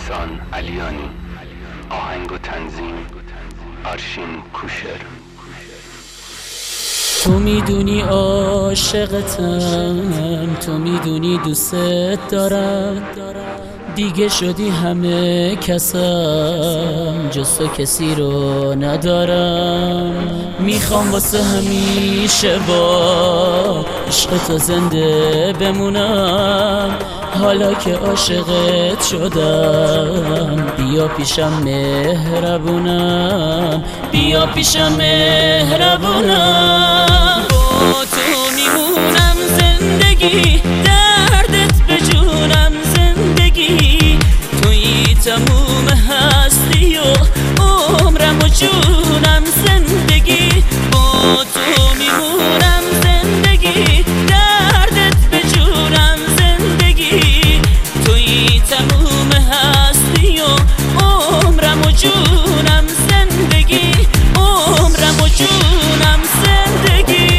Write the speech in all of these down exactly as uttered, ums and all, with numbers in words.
احسان علیانی. آهنگ و تنظیم آرشین کوشر. تو میدونی عاشقتم، تو میدونی دوست دارم، دیگه شدی همه کسم، جز تو کسی رو ندارم. میخوام واسه همیشه با عشق تو زنده بمونم، حالا که عاشقت شدم بیا پیشم مهربونم، بیا پیشم مهربونم. با تو میمونم زندگی، دردت به جونم زندگی، توی تموم هستی و عمرم و جونم زندگی. با تو میمونم زندگی، دردت به جونم زندگی، توی تموم هستی و عمرم و جونم زندگی، عمرم و جونم زندگی.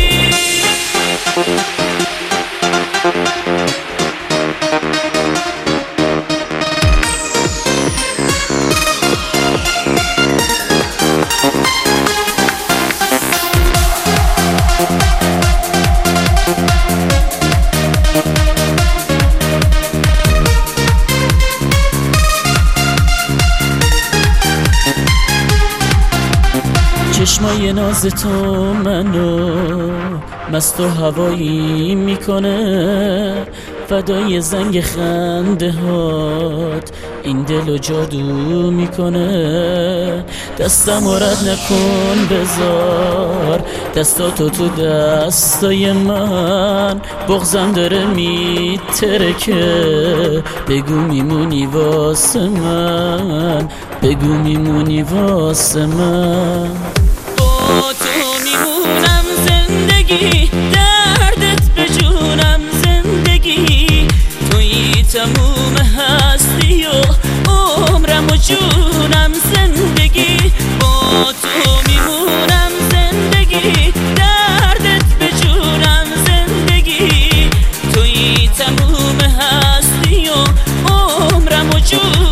چشمای ناز تو منو مست و هوایی میکنه، فدای زنگ خنده هات این دل و جادو میکنه. دستم و رد نکن بذار دستاتو تو دستای من، بغضم داره میترکه، بگو میمونی واسه من، بگو میمونی واسه من. با تو میمونم زندگی، دردت به جونم زندگی، توی تموم هستی و عمرم و جونم زندگی. با تو میمونم زندگی، دردت به جونم زندگی، توی تموم هستی و عمرم و جونم